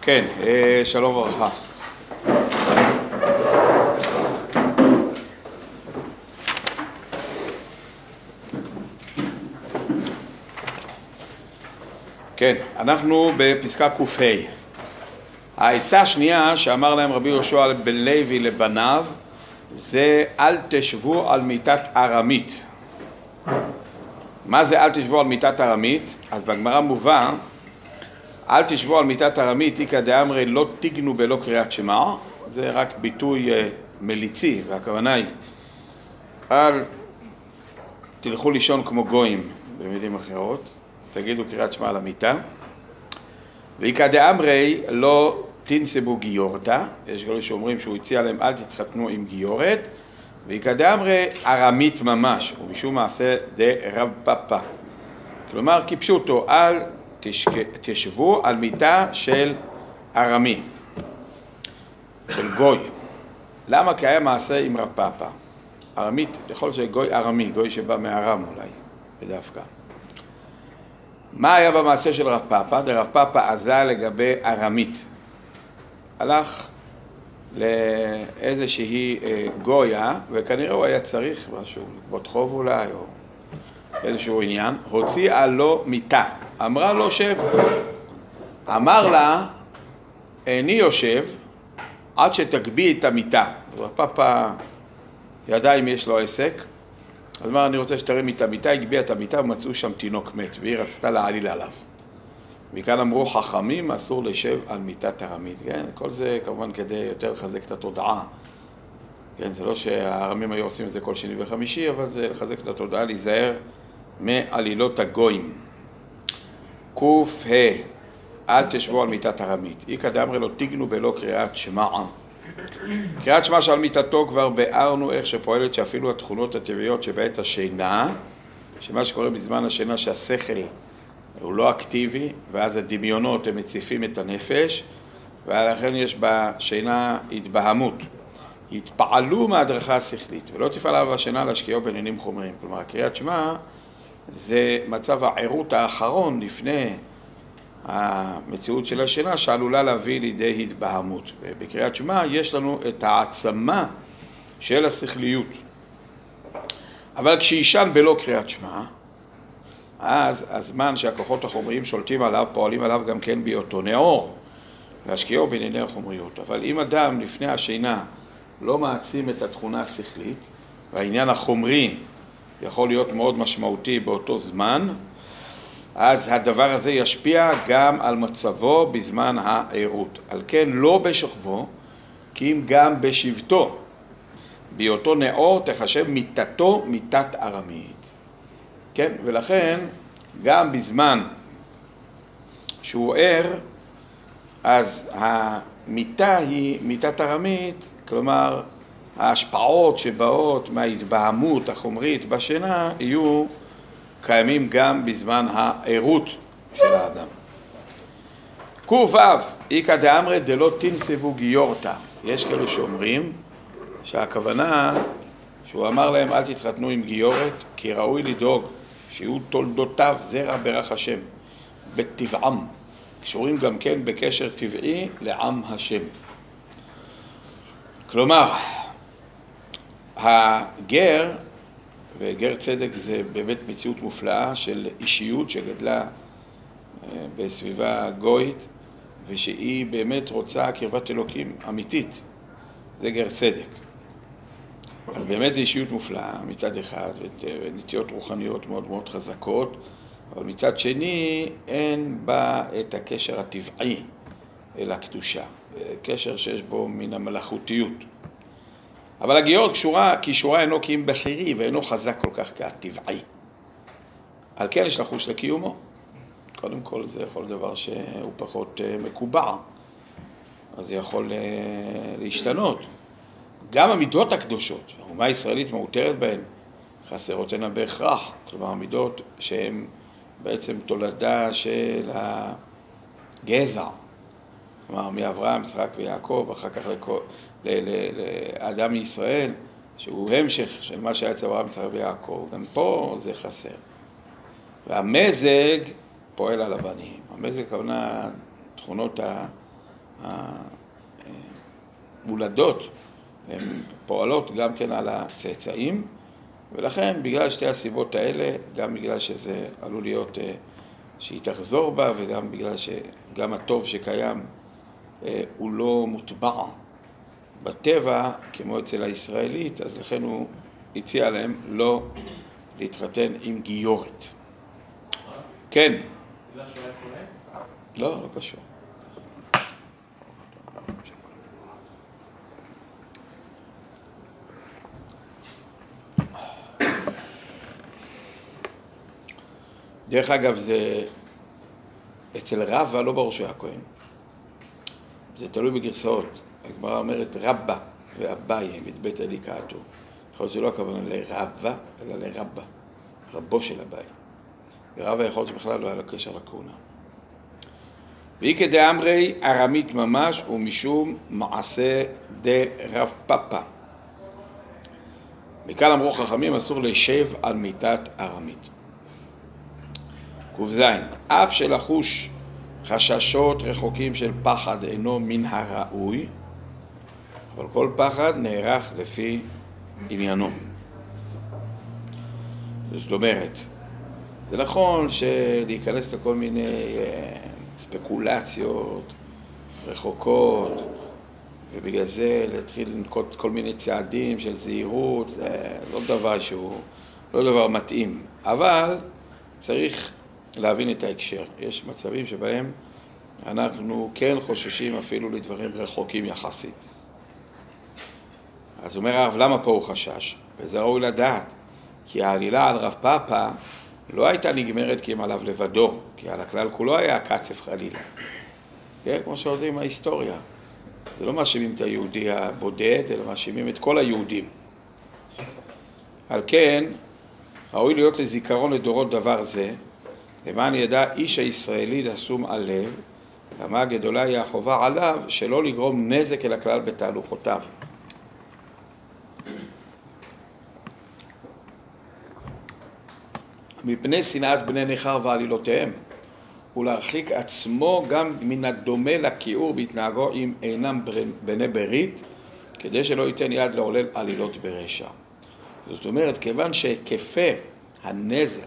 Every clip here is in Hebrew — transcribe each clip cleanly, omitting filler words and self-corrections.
כן, שלום וברכה. כן, אנחנו בפסקה ק"ה. העצה השנייה שאמר להם רבי יהושע בן לוי לבניו זה אל תשבו על מיטת ארמית. מה זה אל תשבו על מיטת ארמית? אז בגמרא מובא אל תשבו על מיטת ארמית איקא דאמרי לא תיגנו בלא קריאת שמע. זה רק ביטוי מליצי, והכוונה היא אל תלכו לישון כמו גויים, במילים אחרות, תגידו קריאת שמע על המיטה. ואיקא דאמרי לא תנסבו גיורתא, יש כאלה שאומרים שהוא הציע להם אל תתחתנו עם גיורת, ואיקא דאמרי ארמית ממש, ומשום מעשה דרב פאפא. כלומר כפשוטו, אל תשבו על מיטה של ארמי, של גוי. למה? כי היה מעשה עם רב פאפא. ארמית, יכול להיות שגוי ארמי, גוי שבא מארם אולי, בדווקא. מה היה במעשה של רב פאפא? רב פאפא עזה לגבי ארמית. הלך לאיזושהי גויה, וכנראה הוא היה צריך משהו, לגבות חוב אולי, או איזשהו עניין, הוציאה לו מיטה. אמרה לו שב. אמר לה, איני יושב עד שתגבי את המיטה. רב פאפא ידע אם יש לו עסק, אז אמר, אני רוצה שתרים את המיטה, הגביע את המיטה ומצאו שם תינוק מת, והיא רצתה להעליל עליו. וכאן אמרו חכמים, אסור לשב על מיטת ארמית. כן? כל זה כמובן כדי יותר לחזק את התודעה. כן? זה לא שהארמים היו עושים את זה כל שני וחמישי, אבל זה לחזק את התודעה, להיזהר מעלילות הגויים. ק"ה, אל תשבו על מיטת ארמית. איקא דאמרי לא תיגנו בלא קריאת שמע. קריאת שמע שעל מיטתו כבר ביארנו איך שפועלת שאפילו התכונות הטבעיות שבעת השינה, שמה שקורה בזמן השינה שהשכל הוא לא אקטיבי, ואז הדמיונות הם מציפים את הנפש, ולכן יש בשינה התבהמות. התפעלו מההדרכה השכלית, ולא תפעל עליו השינה להשקיעו בעניינים חומריים. כלומר, קריאת שמע זה מצב העירות האחרון לפני המציאות של השינה שעלולה להביא לידי התבהמות. ובקריאת שמע יש לנו את העצמה של השכליות. אבל כשישן בלא קריאת שמע, אז הזמן שהכוחות החומריים שולטים עליו, פועלים עליו גם כן בהיותו נאור, להשקיעו בענייני החומריות. אבל אם אדם לפני השינה לא מעצים את התכונה השכלית, והעניין החומרי יכול להיות מאוד משמעותי באותו זמן, אז הדבר הזה ישפיע גם על מצבו בזמן העירות. על כן לא בשוכבו, כי אם גם בשבתו, בהיותו נאור תחשב מיטתו מיטת ארמית. כן? ולכן גם בזמן שהוא ער, אז המיטה היא מיטת ארמית, כלומר ההשפעות שבאות מההתבהמות החומרית בשינה יהיו קיימים גם בזמן העירות של האדם. ק"ו, איקא דאמרי דלא תנסבו גיורתא. יש כאלה שאומרים שהכוונה שהוא אמר להם אל תתחתנו עם גיורת, כי ראוי לדאוג שיהיו תולדותיו זרע ברך השם, בטבעם, קשורים גם כן בקשר טבעי לעם השם. כלומר, הגר, וגר צדק זה באמת מציאות מופלאה של אישיות שגדלה בסביבה גוית, ושהיא באמת רוצה קרבת אלוקים אמיתית. זה גר צדק. אז באמת זו אישיות מופלאה מצד אחד, ונטיות רוחניות מאוד מאוד חזקות, אבל מצד שני אין בה את הקשר הטבעי אל הקדושה, קשר שיש בו מן המלאכותיות. אבל הגיורת קישורה אינו קיים בחירי ואינו חזק כל כך כהטבעי. על כן יש לחוש לקיומו. קודם כל זה יכול דבר שהוא פחות מקובע, אז זה יכול להשתנות. גם המידות הקדושות, האומה הישראלית מאותרת בהן, חסרות הנה בהכרח. כלומר, המידות שהן בעצם תולדה של הגזע. כלומר, מאברהם, יצחק ויעקב, אחר כך לאדם מישראל, שהוא המשך של מה שהיה אצל אברהם, יצחק ויעקב. גם פה זה חסר. והמזג פועל על הבנים. המזג כוונה תכונות המולדות הן פועלות גם כן על הצאצאים, ולכן בגלל שתי הסיבות האלה, גם בגלל שזה עלול להיות שהיא תחזור בה, וגם בגלל שגם הטוב שקיים הוא לא מוטבע בטבע כמו אצל הישראלית, אז לכן הוא הציע להם לא להתחתן עם גיורת. כן. בגלל שהוא היה כהן? לא, לא קשור. דרך אגב, זה אצל רבא לא ברור שהוא היה כהן. זה תלוי בגרסאות. הגמרא אומרת רבא ואביי הם את בית אליקאתו. יכול להיות שזה לא הכוונה לרבא, אלא לרבא, רבו של אביי. ורבא יכול להיות שבכלל לא היה לו קשר לכהונה. והיא כדאמרי ארמית ממש ומשום מעשה דרב פאפא. מכאן אמרו חכמים אסור לשב על מיטת ארמית. ק"ז, אף שלחוש חששות רחוקים של פחד אינו מן הראוי, אבל כל פחד נערך לפי עניינו. זאת אומרת, זה נכון שלהיכנס לכל מיני ספקולציות רחוקות, ובגלל זה להתחיל לנקוט כל מיני צעדים של זהירות, זה לא דבר שהוא, לא דבר מתאים. אבל צריך להבין את ההקשר. יש מצבים שבהם אנחנו כן חוששים אפילו לדברים רחוקים יחסית. אז אומר הרב, למה פה הוא חשש? וזה ראוי לדעת, כי העלילה על רב פאפא לא הייתה נגמרת כי הם עליו לבדו, כי על הכלל כולו היה קצף חלילה. כן, כמו שיודעים מההיסטוריה. זה לא מאשימים את היהודי הבודד, אלא מאשימים את כל היהודים. על כן, ראוי להיות לזיכרון לדורות דבר זה, למען ידע איש הישראלי לשום על לב, כמה גדולה היא החובה עליו שלא לגרום נזק אל הכלל בתהלוכותיו. מפני שנאת בני נכר ועלילותיהם, ולהרחיק עצמו גם מן הדומה לכיעור בהתנהגו אם אינם בני ברית, כדי שלא ייתן יד לעולל עלילות ברשע. זאת אומרת, כיוון שהיקפי הנזק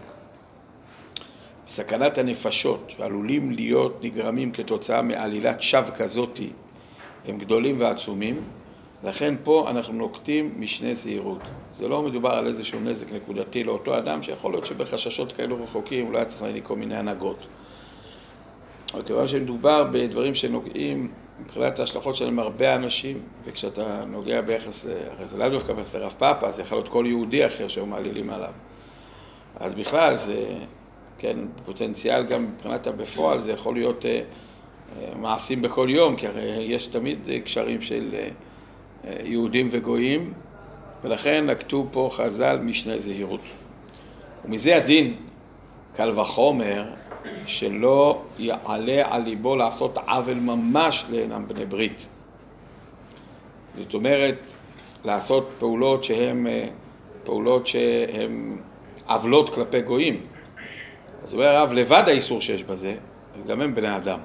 סכנת הנפשות שעלולים להיות נגרמים כתוצאה מעלילת שווא כזאת הם גדולים ועצומים, לכן פה אנחנו נוקטים משנה זהירות. זה לא מדובר על איזשהו נזק נקודתי לאותו אדם שיכול להיות שבחששות כאלו רחוקים אולי צריך להניק כל מיני הנהגות. אבל כיוון שמדובר בדברים שנוגעים מבחינת ההשלכות שלהם הרבה אנשים, וכשאתה נוגע ביחס, הרי זה לא דווקא ביחס לרב פאפא, זה יכול להיות כל יהודי אחר שהיו מעלילים עליו. אז בכלל זה, כן, פוטנציאל גם מבחינת הבפועל, זה יכול להיות מעשים בכל יום, כי הרי יש תמיד קשרים של יהודים וגויים, ולכן נקטו פה חז"ל משנה זהירות. ומזה הדין, קל וחומר, שלא יעלה על ליבו לעשות עוול ממש לאינם בני ברית. זאת אומרת, לעשות פעולות שהן עוולות כלפי גויים. אז הוא אומר הרב, לבד האיסור שיש בזה, גם הם בני אדם.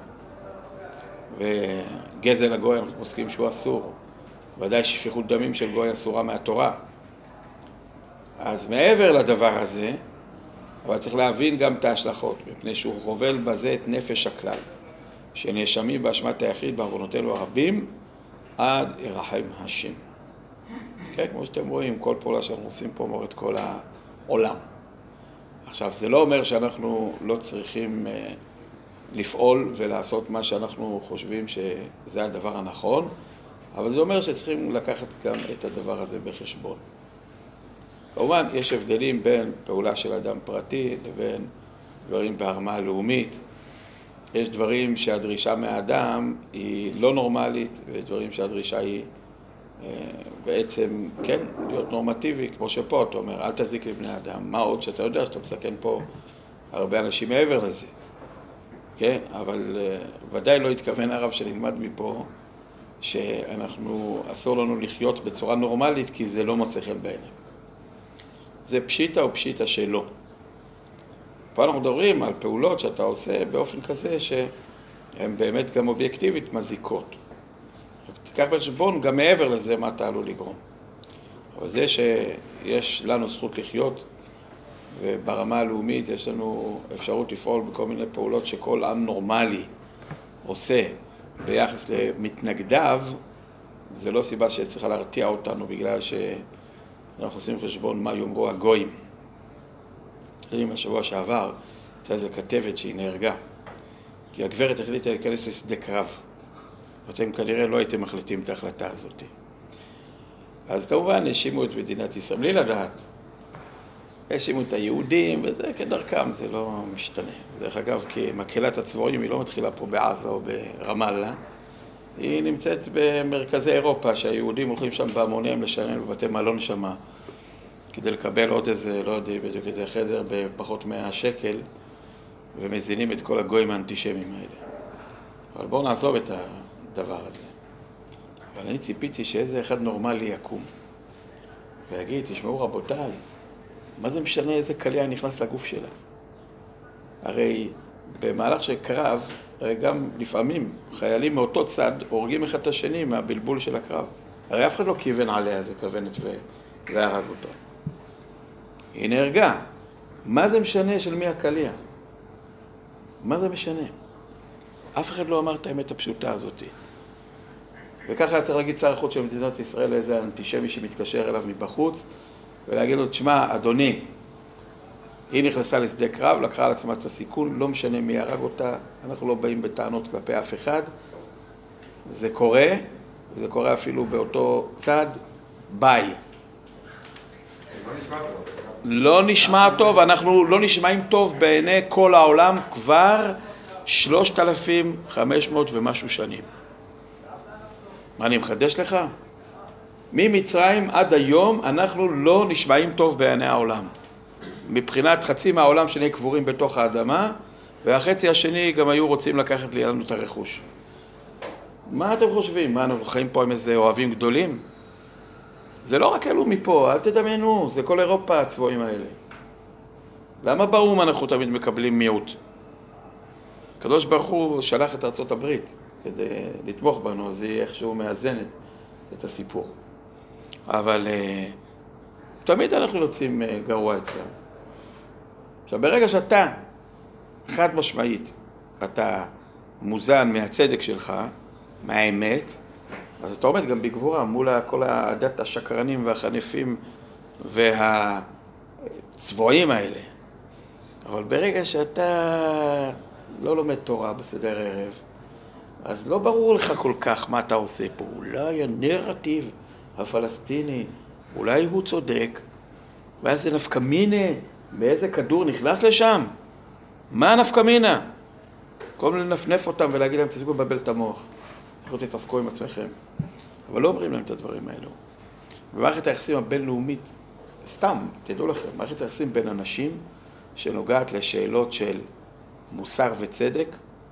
וגזל הגוי, אנחנו מסכים שהוא אסור. ודאי שפיכות דמים של גוי אסורה מהתורה. אז מעבר לדבר הזה, אבל צריך להבין גם את ההשלכות, מפני שהוא חובל בזה את נפש הכלל, שנאשמים באשמת היחיד בעוונותינו הרבים, עד ירחם השם. כן, כמו שאתם רואים, כל פעולה שאנחנו עושים פה מורד כל העולם. עכשיו, זה לא אומר שאנחנו לא צריכים לפעול ולעשות מה שאנחנו חושבים שזה הדבר הנכון, אבל זה אומר שצריכים לקחת גם את הדבר הזה בחשבון. כמובן, יש הבדלים בין פעולה של אדם פרטי לבין דברים בהרמה לאומית. יש דברים שהדרישה מהאדם היא לא נורמלית, ויש דברים שהדרישה היא בעצם, כן, להיות נורמטיבי, כמו שפה אתה אומר, אל תזיק לבני אדם. מה עוד שאתה יודע שאתה מסכן פה הרבה אנשים מעבר לזה. כן, אבל ודאי לא התכוון הרב שנלמד מפה שאנחנו, אסור לנו לחיות בצורה נורמלית, כי זה לא מוצא חן בעינינו. זה פשיטה או פשיטה שלא. פה אנחנו מדברים על פעולות שאתה עושה באופן כזה הן באמת גם אובייקטיבית מזיקות. תיקח בחשבון גם מעבר לזה מה אתה עלול לגרום. אבל זה שיש לנו זכות לחיות, וברמה הלאומית יש לנו אפשרות לפעול בכל מיני פעולות שכל עם נורמלי עושה ביחס למתנגדיו, זה לא סיבה שצריכה להרתיע אותנו בגלל שאנחנו עושים חשבון מה יאמרו הגויים. אני בשבוע שעבר, הייתה איזו כתבת שהיא נהרגה, כי הגברת החליטה להיכנס לשדה קרב. ואתם כנראה לא הייתם מחליטים את ההחלטה הזאת. אז כמובן האשימו את מדינת ישראל, בלי לדעת. האשימו את היהודים, וזה כדרכם, זה לא משתנה. דרך אגב, כי מקהלת הצבועים היא לא מתחילה פה בעזה או ברמאללה, היא נמצאת במרכזי אירופה, שהיהודים הולכים שם בהמוניהם לשלם בבתי מלון שמה, כדי לקבל עוד איזה, לא יודע, בדיוק איזה חדר בפחות 100 שקל, ומזינים את כל הגויים האנטישמיים האלה. אבל בואו נעזוב את הדבר הזה. אבל אני ציפיתי שאיזה אחד נורמלי יקום ויגיד, תשמעו רבותיי, מה זה משנה איזה קליע נכנס לגוף שלה? הרי במהלך של קרב, הרי גם לפעמים חיילים מאותו צד הורגים אחד את השני מהבלבול של הקרב. הרי אף אחד לא כיוון עליה איזה כוונת והרג אותו. היא נהרגה. מה זה משנה של מי הקליע? מה זה משנה? אף אחד לא אמר את האמת הפשוטה הזאת. וככה צריך להגיד שר החוץ של מדינת ישראל לאיזה אנטישמי שמתקשר אליו מבחוץ, ולהגיד לו, תשמע, אדוני, היא נכנסה לשדה קרב, לקחה על עצמה את הסיכון, לא משנה מי הרג אותה, אנחנו לא באים בטענות כלפי אף אחד. זה קורה, וזה קורה אפילו באותו צד, ביי. לא נשמע טוב, אנחנו לא נשמעים טוב בעיני כל העולם כבר 3,500 ומשהו שנים. מה אני מחדש לך? ממצרים עד היום אנחנו לא נשמעים טוב בעיני העולם. מבחינת חצי מהעולם שנהיה קבורים בתוך האדמה, והחצי השני גם היו רוצים לקחת לנו את הרכוש. מה אתם חושבים? מה, אנחנו חיים פה עם איזה אוהבים גדולים? זה לא רק אלו מפה, אל תדמיינו, זה כל אירופה הצבועים האלה. למה באום אנחנו תמיד מקבלים מיעוט? הקדוש ברוך הוא שלח את ארצות הברית כדי לתמוך בנו, אז היא איכשהו מאזנת את הסיפור. אבל תמיד אנחנו יוצאים גרוע אצלם. עכשיו, ברגע שאתה, חד משמעית, אתה מוזן מהצדק שלך, מהאמת, אז אתה עומד גם בגבורה מול כל העדת השקרנים והחנפים והצבועים האלה. אבל ברגע שאתה לא לומד תורה בסדר ערב, אז לא ברור לך כל כך מה אתה עושה פה. אולי הנרטיב הפלסטיני, אולי הוא צודק, ואז זה נפקא מינה, באיזה כדור נכנס לשם? מה נפקא מינה? כל לנפנף אותם ולהגיד להם, תסגרו לבלבל את המוח. אנחנו תתעסקו עם עצמכם. אבל לא אומרים להם את הדברים האלו. במערכת היחסים הבינלאומית, סתם, תדעו לכם, מערכת היחסים בין אנשים שנוגעת לשאלות של מוסר וצדק,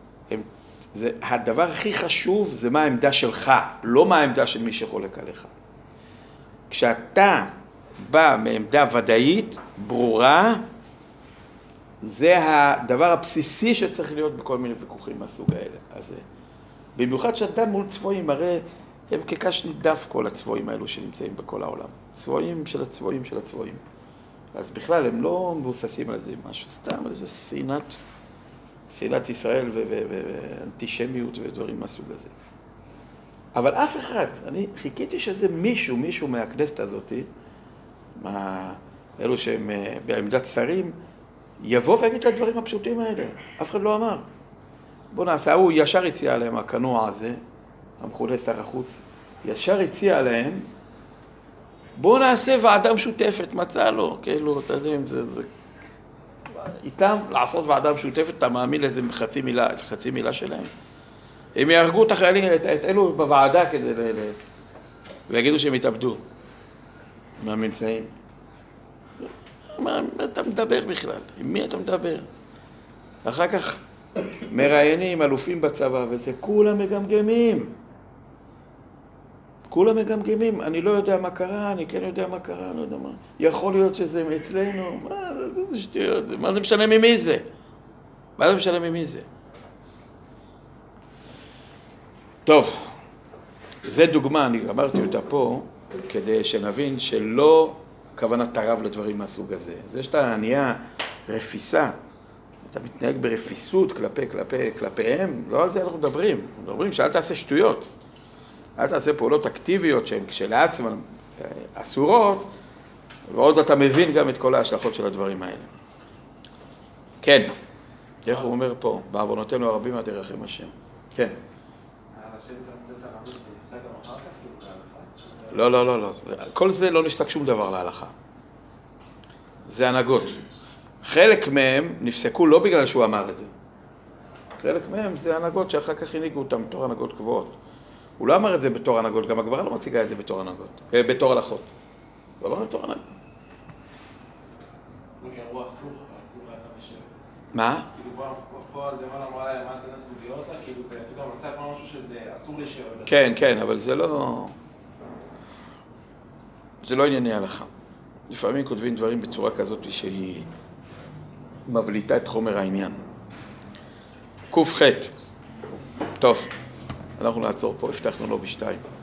הדבר הכי חשוב זה מה העמדה שלך, לא מה העמדה של מי שחולק עליך. כשאתה בא מעמדה ודאית, ברורה, זה הדבר הבסיסי שצריך להיות בכל מיני ויכוחים מהסוג האלה. אז במיוחד שאתה מול צבועים, הרי הם כקש נידף כל הצבועים האלו שנמצאים בכל העולם. צבועים של הצבועים של הצבועים. אז בכלל הם לא מבוססים על זה משהו, סתם על זה שנאת ישראל ואנטישמיות ודברים מהסוג הזה. אבל אף אחד, אני חיכיתי שזה מישהו מהכנסת הזאת, אלו שהם בעמדת שרים, יבוא ויגיד את הדברים הפשוטים האלה. אף אחד לא אמר. בוא נעשה, הוא ישר הציע עליהם, הכנוע הזה, המכונה שר החוץ, ישר הציע עליהם, בוא נעשה ועדה משותפת, מצא לו, כאילו, אתה יודעים, זה... איתם לעשות ועדה משותפת, אתה מאמין לאיזה חצי מילה שלהם? הם יהרגו את החיילים, את אלו בוועדה כדי ויגידו שהם יתאבדו מהממצאים. מה אתה מדבר בכלל? עם מי אתה מדבר? אחר כך מראיינים, אלופים בצבא, וזה כולם מגמגמים. כולם מגמגמים, אני לא יודע מה קרה, אני כן יודע מה קרה, אני לא יודע מה. יכול להיות שזה אצלנו, מה זה שטויות, מה זה משנה ממי זה? מה זה משנה ממי זה? טוב, זה דוגמה, אני אמרתי אותה פה, כדי שנבין שלא כוונת הרב לדברים מהסוג הזה. זה שאתה נהיה רפיסה, אתה מתנהג ברפיסות כלפיהם, לא על זה אנחנו מדברים. אנחנו מדברים שאל תעשה שטויות, אל תעשה פעולות אקטיביות שהן כשלעצמן אסורות, ועוד אתה מבין גם את כל ההשלכות של הדברים האלה. כן, איך הוא אומר פה? בעוונותינו הרבים הדרכים השם. כן. לא. כל זה לא נפסק שום דבר להלכה. זה הנהגות. חלק מהם נפסקו לא בגלל שהוא אמר את זה. חלק מהם זה הנהגות שאחר כך הנהיגו אותם בתור הנהגות קבועות. הוא לא אמר את זה בתור הנהגות, גם הגמרא לא מציגה את זה בתור הנהגות, בתור הלכות. הוא אמר בתור הנהגות. הוא אסור לאדם לשבת. מה? כאילו פה על דמן אמרה להם, אל תנסו להיות אותה, כאילו זה יעשו גם מצב משהו שזה אסור לשבת. כן, אבל זה לא ענייני הלכה. לפעמים כותבים דברים בצורה כזאת שהיא מבליטה את חומר העניין. קוף ח'. טוב, אנחנו נעצור פה, הבטחנו לו ב2.